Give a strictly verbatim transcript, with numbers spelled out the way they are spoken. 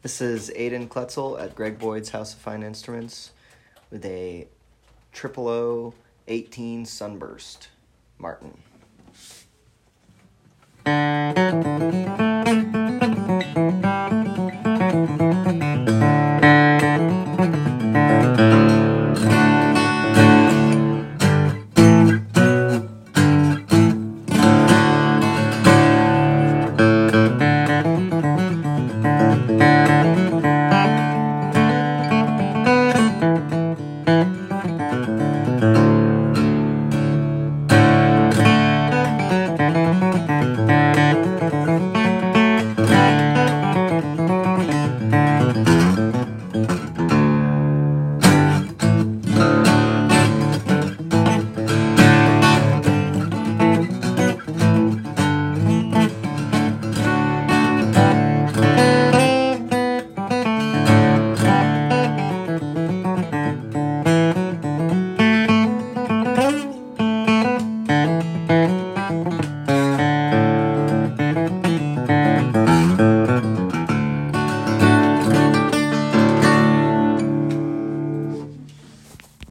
This is Aiden Kletzel at Greg Boyd's House of Fine Instruments with a triple O eighteen Sunburst Martin.